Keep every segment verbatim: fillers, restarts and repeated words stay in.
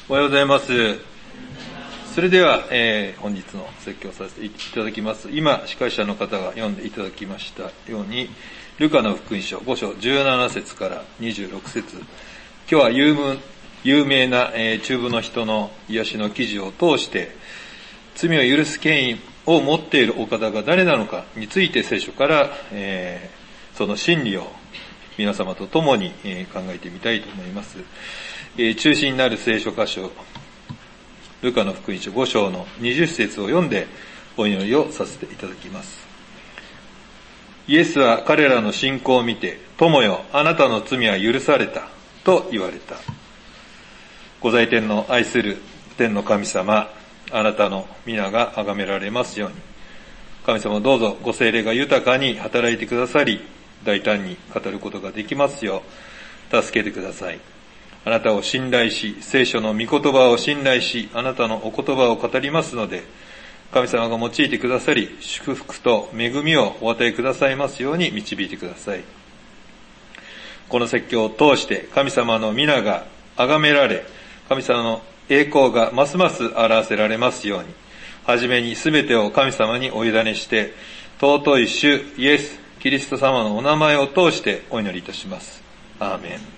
おはようございます。それでは、えー、本日の説教させていただきます。今、司会者の方が読んでいただきましたように、ルカの福音書ご章じゅうなな節からにじゅうろく節、今日は有名有名な、えー、中部の人の癒しの記事を通して、罪を許す権威を持っているお方が誰なのかについて聖書から、えー、その真理を皆様と共に、えー、考えてみたいと思います。えー、中心になる聖書箇所、ルカの福音書ご章のにじゅう節を読んでお祈りをさせていただきます。イエスは彼らの信仰を見て、友よ、あなたの罪は許されたと言われた。御在天の愛する天の神様、あなたの皆が崇められますように。神様どうぞご聖霊が豊かに働いてくださり、大胆に語ることができますよう助けてください。あなたを信頼し、聖書の御言葉を信頼し、あなたのお言葉を語りますので、神様が用いてくださり、祝福と恵みをお与えくださいますように導いてください。この説教を通して神様の皆が崇められ、神様の栄光がますます表せられますように、はじめにすべてを神様にお委ねして、尊い主イエス・キリスト様のお名前を通してお祈りいたします。アーメン。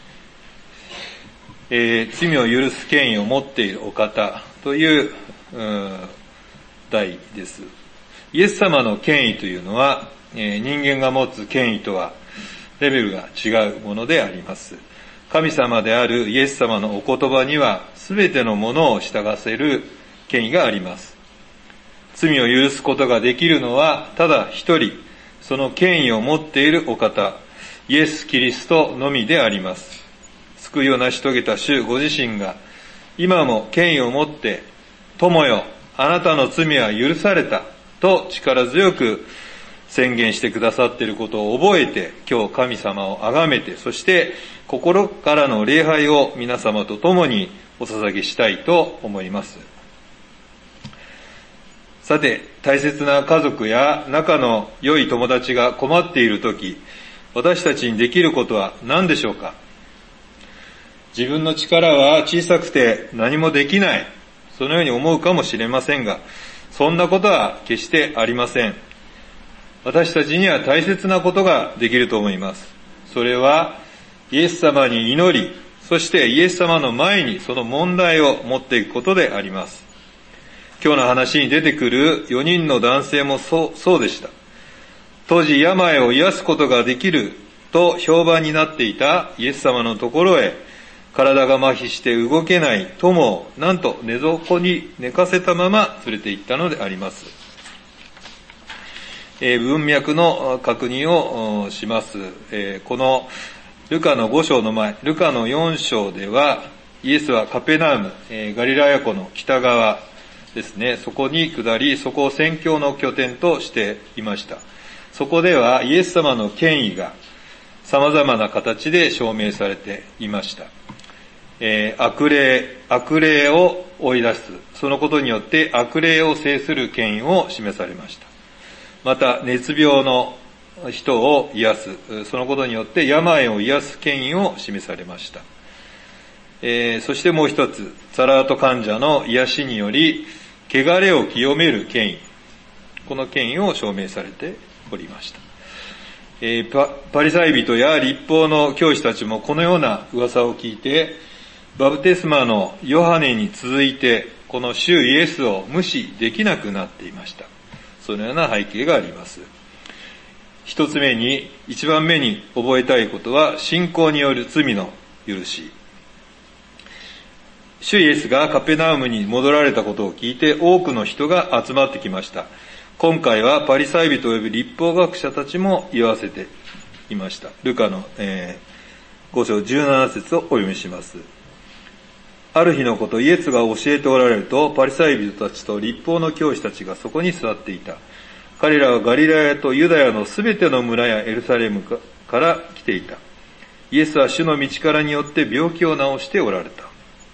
えー、罪を許す権威を持っているお方という、うー題です。イエス様の権威というのは、えー、人間が持つ権威とはレベルが違うものであります。神様であるイエス様のお言葉には全てのものを従わせる権威があります。罪を許すことができるのはただ一人、その権威を持っているお方、イエス・キリストのみであります。救いを成し遂げた主ご自身が今も権威を持って、友よ、あなたの罪は許されたと力強く宣言してくださっていることを覚えて、今日神様を崇めて、そして心からの礼拝を皆様と共にお捧げしたいと思います。さて、大切な家族や仲の良い友達が困っているとき、私たちにできることは何でしょうか？自分の力は小さくて何もできない、そのように思うかもしれませんが、そんなことは決してありません。私たちには大切なことができると思います。それはイエス様に祈り、そしてイエス様の前にその問題を持っていくことであります。今日の話に出てくるよにんの男性もそう、そうでした。当時病を癒すことができると評判になっていたイエス様のところへ、体が麻痺して動けない友をなんと寝床に寝かせたまま連れて行ったのであります。えー、文脈の確認をします。えー、このルカのご章の前、ルカのよん章では、イエスはカペナウム、えー、ガリラヤ湖の北側ですね、そこに下り、そこを宣教の拠点としていました。そこではイエス様の権威が様々な形で証明されていました。えー、悪霊、悪霊を追い出す。そのことによって悪霊を制する権威を示されました。また、熱病の人を癒す。そのことによって病を癒す権威を示されました。えー、そしてもう一つ、サラート患者の癒しにより、汚れを清める権威。この権威を証明されておりました。えー、パ, パリサイ人や律法の教師たちもこのような噂を聞いて、バプテスマのヨハネに続いて、この主イエスを無視できなくなっていました。そのような背景があります。一つ目に、一番目に覚えたいことは、信仰による罪の許し。主イエスがカペナウムに戻られたことを聞いて、多くの人が集まってきました。今回はパリサイ人及び律法学者たちも言わせていました。ルカの、えー、ご章じゅうなな節をお読みします。ある日のこと、イエスが教えておられると、パリサイ人たちと律法の教師たちがそこに座っていた。彼らはガリラヤとユダヤのすべての村やエルサレムから来ていた。イエスは主の道からによって病気を治しておられた。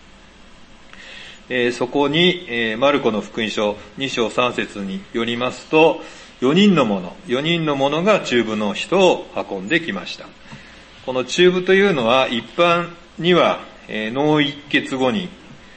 えー、そこに、えー、マルコの福音書に章さん節によりますと、よにんの者、よにんの者が中部の人を運んできました。この中部というのは一般には、えー、脳一血後に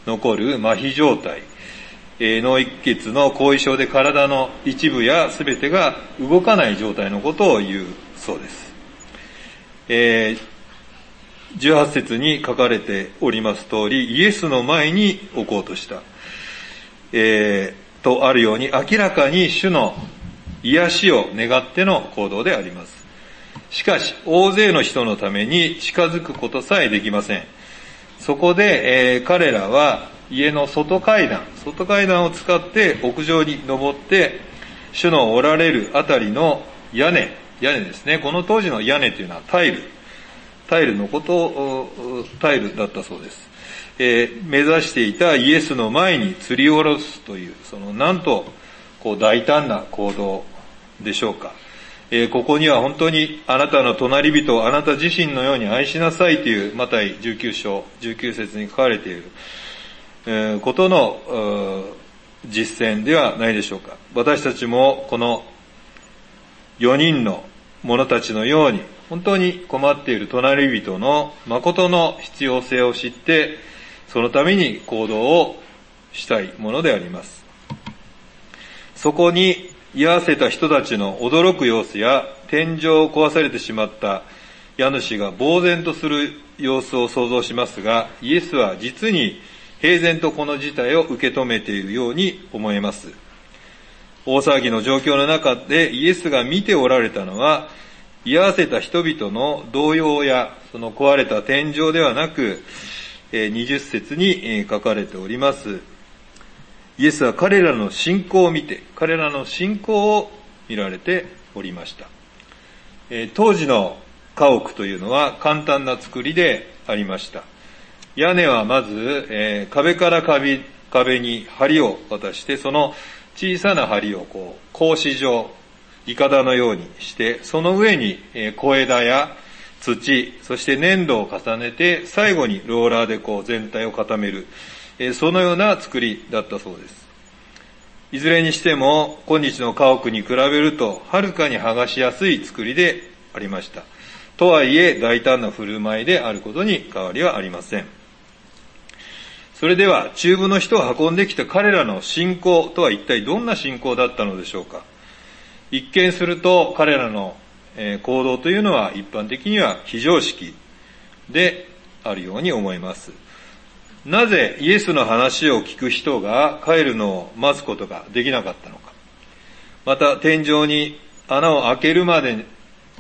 残る麻痺状態、えー、脳一血の後遺症で体の一部や全てが動かない状態のことを言うそうです。えー、じゅうはち節に書かれております通り、イエスの前に置こうとした、えー、とあるように、明らかに主の癒しを願っての行動であります。しかし、大勢の人のために近づくことさえできません。そこで、えー、彼らは家の外階段、外階段を使って屋上に登って、主のおられるあたりの屋根、屋根ですね。この当時の屋根というのはタイル、タイルのことを、タイルだったそうです。えー、目指していたイエスの前に吊り下ろすという、そのなんと、こう大胆な行動でしょうか。えー、ここには本当にあなたの隣人をあなた自身のように愛しなさいというマタイじゅうきゅう章じゅうきゅう節に書かれている、えー、ことの実践ではないでしょうか。私たちもこのよにんの者たちのように本当に困っている隣人の誠の必要性を知ってそのために行動をしたいものであります。そこに居合わせた人たちの驚く様子や天井を壊されてしまった家主が呆然とする様子を想像しますが、イエスは実に平然とこの事態を受け止めているように思えます。大騒ぎの状況の中でイエスが見ておられたのは、居合わせた人々の動揺やその壊れた天井ではなく、にじゅう節に書かれております。イエスは彼らの信仰を見て、彼らの信仰を見られておりました。えー、当時の家屋というのは簡単な作りでありました。屋根はまず、えー、壁から壁、壁に梁を渡して、その小さな梁をこう格子状、いかだのようにして、その上に、えー、小枝や土、そして粘土を重ねて、最後にローラーでこう全体を固める。そのような作りだったそうです。いずれにしても今日の家屋に比べるとはるかに剥がしやすい作りでありました。とはいえ大胆な振る舞いであることに変わりはありません。それでは中部の人を運んできた彼らの信仰とは一体どんな信仰だったのでしょうか。一見すると彼らの行動というのは一般的には非常識であるように思います。なぜイエスの話を聞く人が帰るのを待つことができなかったのか。また天井に穴を開けるまで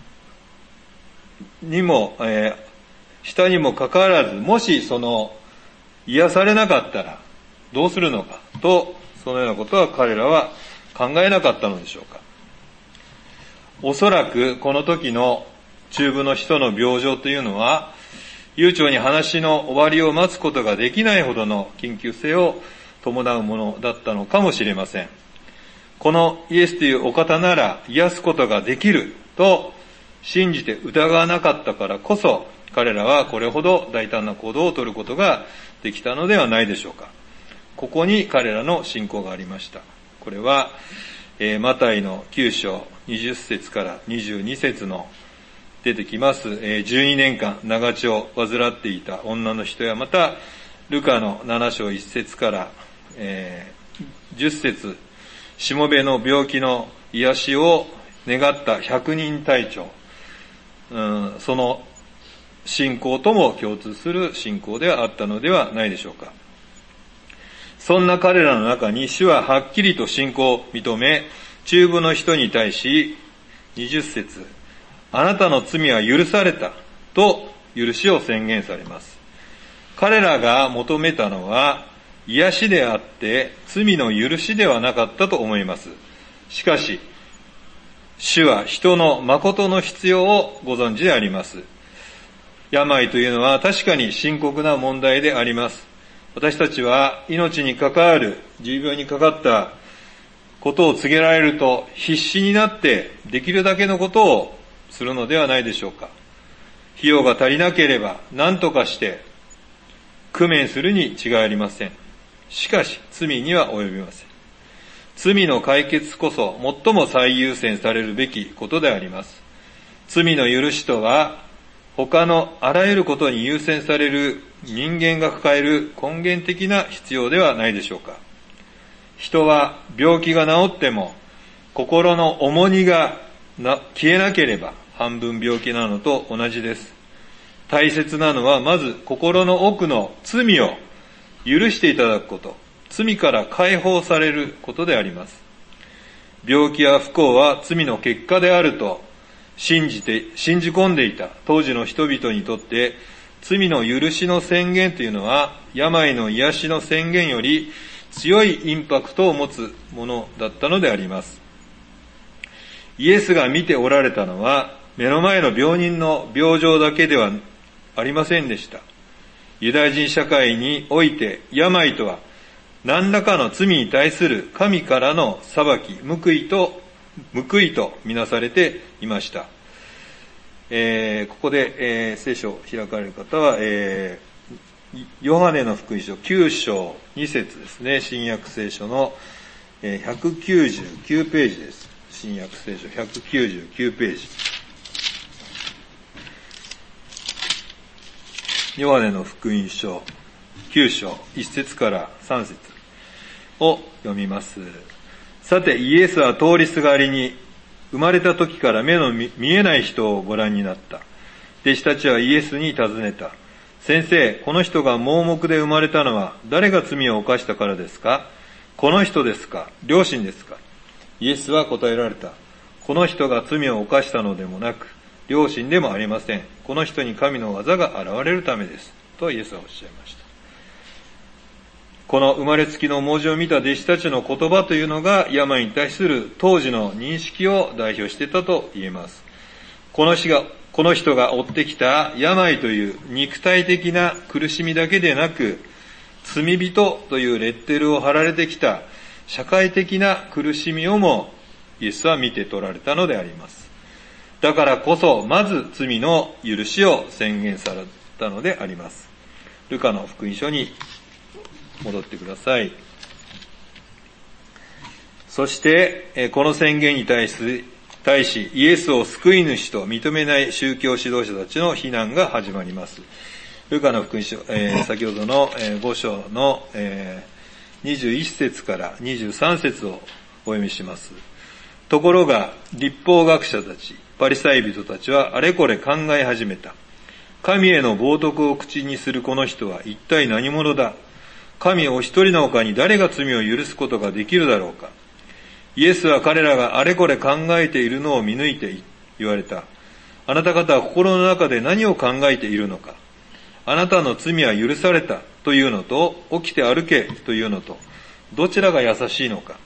にも、えー、したにもかかわらず、もしその癒されなかったらどうするのかと、そのようなことは彼らは考えなかったのでしょうか。おそらくこの時の中部の人の病状というのは、悠長に話の終わりを待つことができないほどの緊急性を伴うものだったのかもしれません。このイエスというお方なら癒すことができると信じて疑わなかったからこそ、彼らはこれほど大胆な行動を取ることができたのではないでしょうか。ここに彼らの信仰がありました。これは、えー、マタイのきゅう章にじゅう節からにじゅうに節の出てきます、えー、じゅうにねんかん長血を患っていた女の人や、またルカのなな章いち節から、えー、じゅっ節、しもべの病気の癒しを願った百人隊長、うん、その信仰とも共通する信仰ではあったのではないでしょうか。そんな彼らの中に主ははっきりと信仰を認め、中部の人に対しにじゅっ節、あなたの罪は許されたと許しを宣言されます。彼らが求めたのは癒しであって罪の許しではなかったと思います。しかし主は人の誠の必要をご存知であります。病というのは確かに深刻な問題であります。私たちは命に関わる重病にかかったことを告げられると必死になってできるだけのことをするのではないでしょうか。費用が足りなければ何とかして工面するに違いありません。しかし罪には及びません。罪の解決こそ最も最優先されるべきことであります。罪の許しとは他のあらゆることに優先される人間が抱える根源的な必要ではないでしょうか。人は病気が治っても心の重荷がな消えなければ半分病気なのと同じです。大切なのはまず心の奥の罪を許していただくこと、罪から解放されることであります。病気や不幸は罪の結果であると信じて、信じ込んでいた当時の人々にとって、罪の許しの宣言というのは、病の癒しの宣言より強いインパクトを持つものだったのであります。イエスが見ておられたのは、目の前の病人の病状だけではありませんでした。ユダヤ人社会において、病とは、何らかの罪に対する神からの裁き、報いと、報いとみなされていました。えー、ここで、えー、聖書を開かれる方は、えー、ヨハネの福音書きゅう章に節ですね。新約聖書の、えー、ひゃくきゅうじゅうきゅうページです。新約聖書ひゃくきゅうじゅうきゅうページ。ヨハネの福音書きゅう章いち節からさん節を読みます。さて、イエスは通りすがりに、生まれた時から目の見えない人をご覧になった。弟子たちはイエスに尋ねた。先生、この人が盲目で生まれたのは誰が罪を犯したからですか？この人ですか？両親ですか？イエスは答えられた。この人が罪を犯したのでもなく、両親でもありません。この人に神の技が現れるためです。とイエスはおっしゃいました。この生まれつきの文字を見た弟子たちの言葉というのが病に対する当時の認識を代表していたと言えます。この人が、この人が負ってきた病という肉体的な苦しみだけでなく、罪人というレッテルを貼られてきた社会的な苦しみをもイエスは見て取られたのであります。だからこそ、まず罪の許しを宣言されたのであります。ルカの福音書に戻ってください。そして、この宣言に対し、対しイエスを救い主と認めない宗教指導者たちの非難が始まります。ルカの福音書、えー、先ほどのご章の、えー、にじゅういち節からにじゅうさん節をお読みします。ところが、律法学者たち、パリサイ人たちはあれこれ考え始めた。神への冒涜を口にするこの人は一体何者だ？神お一人の他に誰が罪を許すことができるだろうか。イエスは彼らがあれこれ考えているのを見抜いて言われた。あなた方は心の中で何を考えているのか。あなたの罪は許されたというのと、起きて歩けというのと、どちらが優しいのか。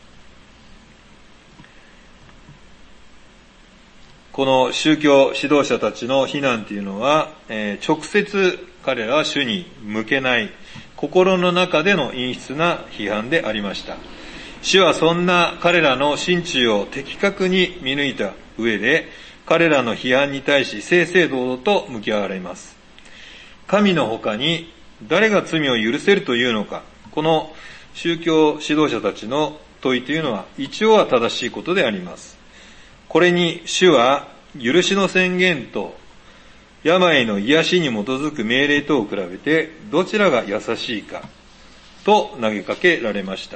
この宗教指導者たちの非難というのは、えー、直接彼らは主に向けない心の中での陰湿な批判でありました。主はそんな彼らの心中を的確に見抜いた上で、彼らの批判に対し正々堂々と向き合われます。神の他に誰が罪を許せるというのか、この宗教指導者たちの問いというのは一応は正しいことであります。これに主は許しの宣言と病の癒しに基づく命令とを比べてどちらが優しいかと投げかけられました。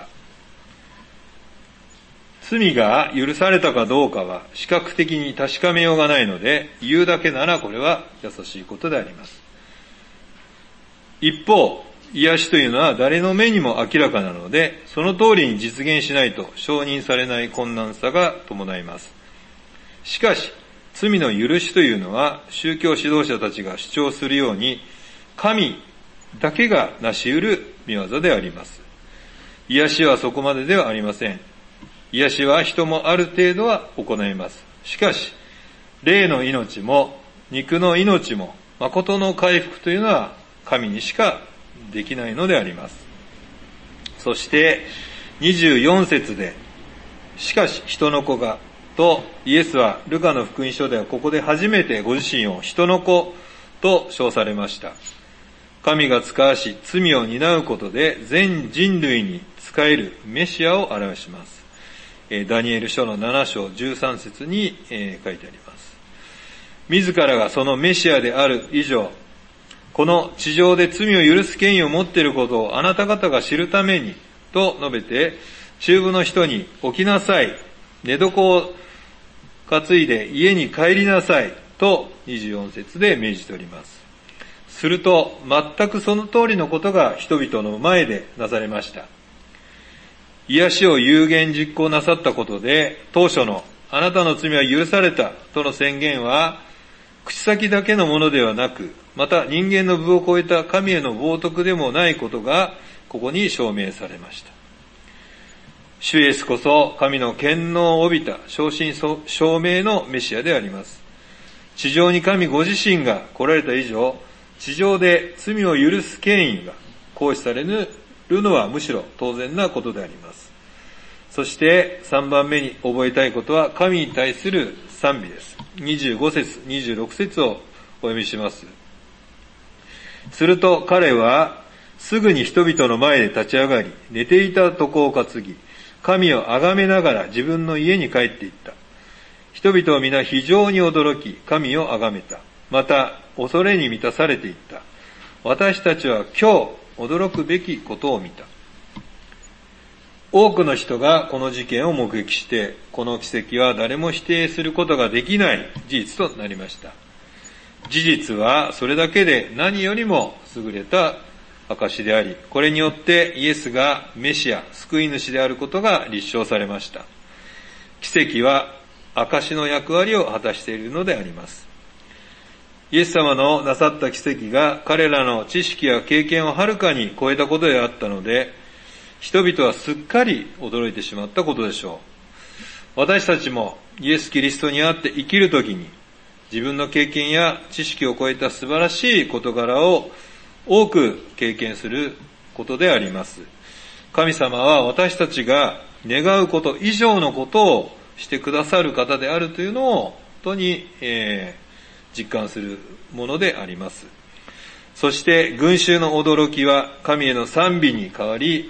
罪が許されたかどうかは視覚的に確かめようがないので、言うだけならこれは優しいことであります。一方、癒しというのは誰の目にも明らかなので、その通りに実現しないと承認されない困難さが伴います。しかし、罪の許しというのは宗教指導者たちが主張するように、神だけが成し得る御業であります。癒しはそこまでではありません。癒しは人もある程度は行います。しかし、霊の命も肉の命も誠の回復というのは神にしかできないのであります。そしてにじゅうよん節で、しかし人の子がとイエスはルカの福音書ではここで初めてご自身を人の子と称されました。神が使わし罪を担うことで全人類に仕えるメシアを表します。ダニエル書のなな章じゅうさん節に書いてあります。 自らがそのメシアである以上、この地上で罪を許す権威を持っていることをあなた方が知るために、と述べて、中部の人に起きなさい、寝床を担いで家に帰りなさい、とにじゅうよん節で命じております。すると、全くその通りのことが人々の前でなされました。癒しを有言実行なさったことで、当初のあなたの罪は許されたとの宣言は、口先だけのものではなく、また人間の分を超えた神への冒涜でもないことが、ここに証明されました。主イエスこそ神の権能を帯びた正真正銘のメシアであります。地上に神ご自身が来られた以上、地上で罪を許す権威が行使されるのはむしろ当然なことであります。そしてさんばんめに覚えたいことは神に対する賛美です。にじゅうご節、にじゅうろく節をお読みします。すると彼はすぐに人々の前で立ち上がり、寝ていた床を担ぎ、神を崇めながら自分の家に帰っていった。人々は皆非常に驚き、神を崇めた。また、恐れに満たされていった。私たちは今日、驚くべきことを見た。多くの人がこの事件を目撃して、この奇跡は誰も否定することができない事実となりました。事実はそれだけで何よりも優れた証であり、これによってイエスがメシア、救い主であることが立証されました。奇跡は証の役割を果たしているのであります。イエス様のなさった奇跡が彼らの知識や経験をはるかに超えたことであったので、人々はすっかり驚いてしまったことでしょう。私たちもイエス・キリストにあって生きるときに、自分の経験や知識を超えた素晴らしい事柄を多く経験することであります。神様は私たちが願うこと以上のことをしてくださる方であるというのを本当に、えー、実感するものであります。そして群衆の驚きは神への賛美に変わり、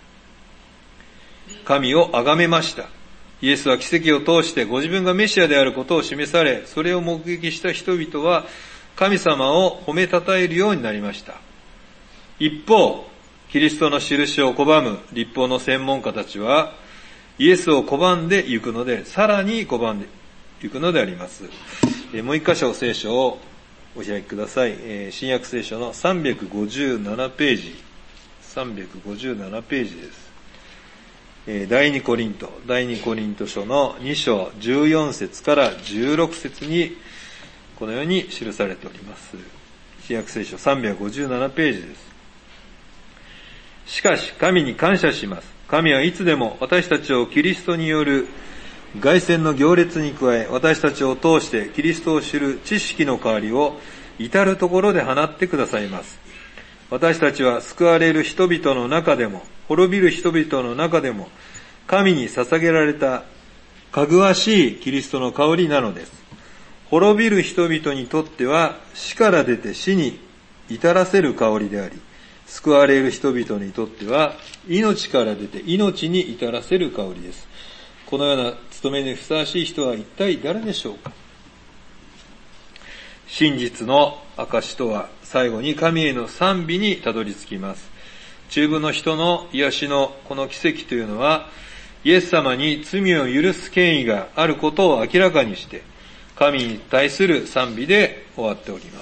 神を崇めました。イエスは奇跡を通してご自分がメシアであることを示され、それを目撃した人々は神様を褒めたたえるようになりました。一方、キリストの印を拒む律法の専門家たちは、イエスを拒んで行くので、さらに拒んで行くのであります。えもう一箇所聖書をお開きください。えー、新約聖書のさんびゃくごじゅうななページ。さんびゃくごじゅうななページです。えー、第二コリント、第二コリント書のに章じゅうよん節からじゅうろく節に、このように記されております。新約聖書さんびゃくごじゅうななページです。しかし、神に感謝します。神はいつでも私たちをキリストによる凱旋の行列に加え、私たちを通してキリストを知る知識の代わりを至るところで放ってくださいます。私たちは救われる人々の中でも、滅びる人々の中でも、神に捧げられたかぐわしいキリストの香りなのです。滅びる人々にとっては死から出て死に至らせる香りであり、救われる人々にとっては命から出て命に至らせる香りです。このような務めにふさわしい人は一体誰でしょうか。真実の証とは最後に神への賛美にたどり着きます。中部の人の癒しのこの奇跡というのは、イエス様に罪を許す権威があることを明らかにして、神に対する賛美で終わっております。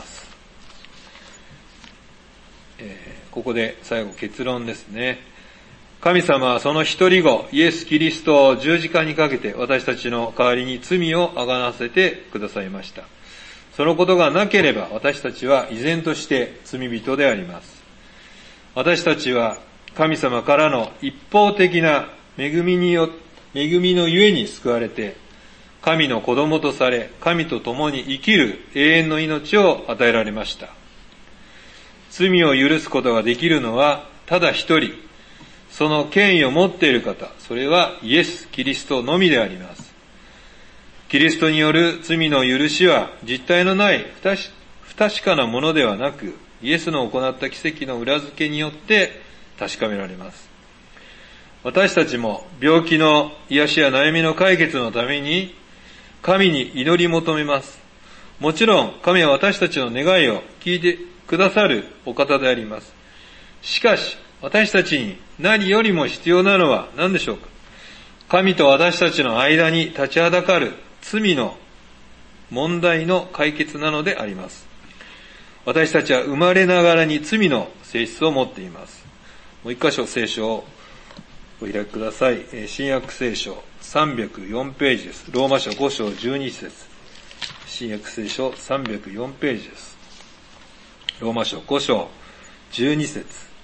えー、ここで最後結論ですね。神様はその一人子、イエス・キリストを十字架にかけて私たちの代わりに罪をあがなせてくださいました。そのことがなければ私たちは依然として罪人であります。私たちは神様からの一方的な恵みによ、恵みのゆえに救われて、神の子供とされ、神と共に生きる永遠の命を与えられました。罪を許すことができるのはただ一人、その権威を持っている方、それはイエス・キリストのみであります。キリストによる罪の許しは実体のない不確かなものではなく、イエスの行った奇跡の裏付けによって確かめられます。私たちも病気の癒しや悩みの解決のために神に祈り求めます。 もちろん神は私たちの願いを聞いてくださるお方であります。しかし私たちに何よりも必要なのは何でしょうか。神と私たちの間に立ちはだかる罪の問題の解決なのであります。私たちは生まれながらに罪の性質を持っています。もう一箇所聖書をお開きください。新約聖書さんびゃくよんページです。ローマ書ご章じゅうに節。新約聖書さんびゃくよんページです。ローマ書ご章じゅうに節。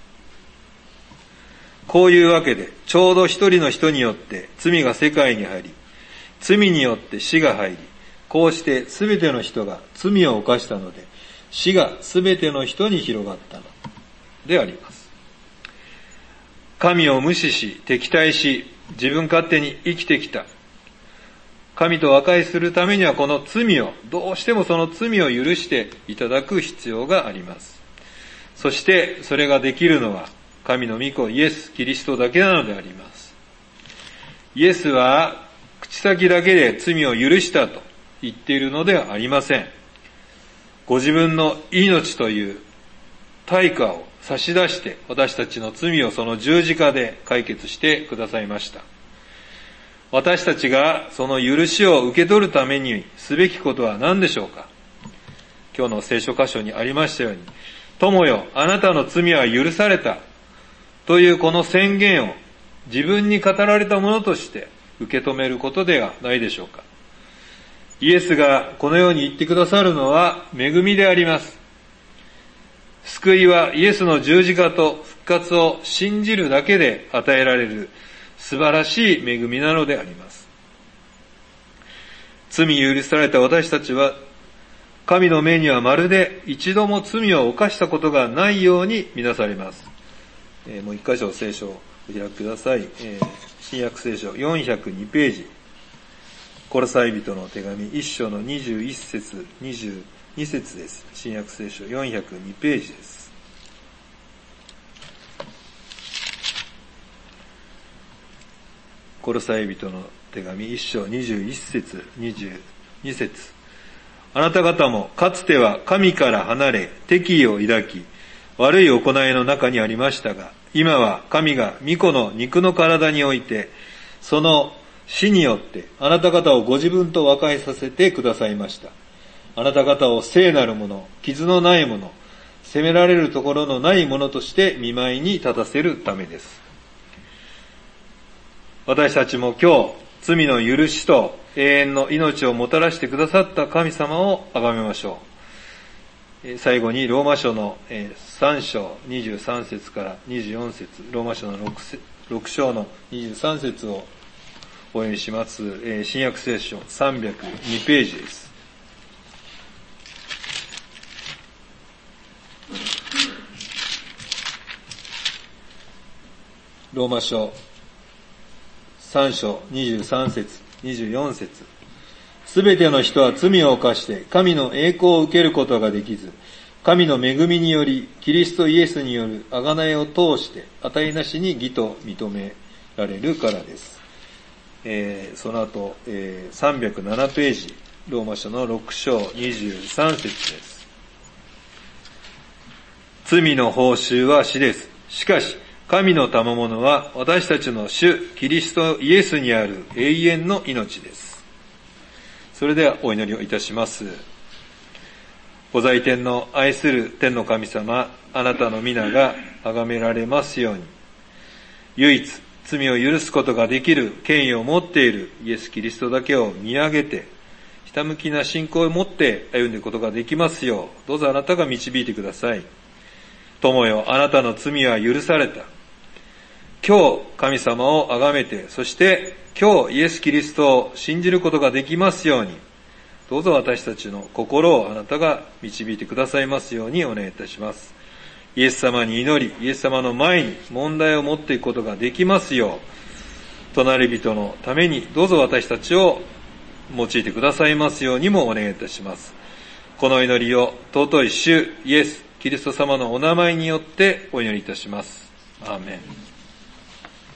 こういうわけで、ちょうど一人の人によって罪が世界に入り、罪によって死が入り、こうしてすべての人が罪を犯したので、死がすべての人に広がったのであります。神を無視し、敵対し、自分勝手に生きてきた。神と和解するためにはこの罪を、どうしてもその罪を許していただく必要があります。そしてそれができるのは、神の御子イエス・キリストだけなのであります。イエスは口先だけで罪を許したと言っているのではありません。ご自分の命という対価を差し出して私たちの罪をその十字架で解決してくださいました。私たちがその許しを受け取るためにすべきことは何でしょうか。今日の聖書箇所にありましたように、友よ、あなたの罪は許されたというこの宣言を自分に語られたものとして受け止めることではないでしょうか。イエスがこのように言ってくださるのは恵みであります。救いはイエスの十字架と復活を信じるだけで与えられる素晴らしい恵みなのであります。罪許された私たちは神の目にはまるで一度も罪を犯したことがないように見なされます。えー、もう一箇所聖書をお開きください。えー、新約聖書よんひゃくにページ。コロサイ人の手紙いっ章のにじゅういっ節、にじゅうに節です。新約聖書よんひゃくにページです。コロサイ人の手紙いっ章にじゅういっ節、にじゅうに節。あなた方もかつては神から離れ敵意を抱き、悪い行いの中にありましたが、今は神が御子の肉の体において、その死によってあなた方をご自分と和解させてくださいました。あなた方を聖なるもの、傷のないもの、責められるところのないものとして見舞いに立たせるためです。私たちも今日、罪の許しと永遠の命をもたらしてくださった神様を崇めましょう。最後にローマ書のさん章にじゅうさん節からにじゅうよん節、ローマ書の 6, 6章のにじゅうさん節をお読みします。新約聖書さんびゃくにページです。ローマ書さん章にじゅうさん節、にじゅうよん節。すべての人は罪を犯して神の栄光を受けることができず、神の恵みによりキリストイエスによる贖いを通して値なしに義と認められるからです。えー、その後、えー、さんびゃくななページ、ローマ書のろく章にじゅうさん節です。罪の報酬は死です。しかし神の賜物は私たちの主キリストイエスにある永遠の命です。それではお祈りをいたします。ご在天の愛する天の神様、あなたの皆が崇められますように、唯一罪を許すことができる権威を持っているイエス・キリストだけを見上げて、ひたむきな信仰を持って歩んでいくことができますよう、どうぞあなたが導いてください。友よ、あなたの罪は許された。今日神様を崇めて、そして今日イエス・キリストを信じることができますように、どうぞ私たちの心をあなたが導いてくださいますようにお願いいたします。イエス様に祈り、イエス様の前に問題を持っていくことができますよう、隣人のためにどうぞ私たちを用いてくださいますようにもお願いいたします。この祈りを尊い主イエス・キリスト様のお名前によってお祈りいたします。アーメン。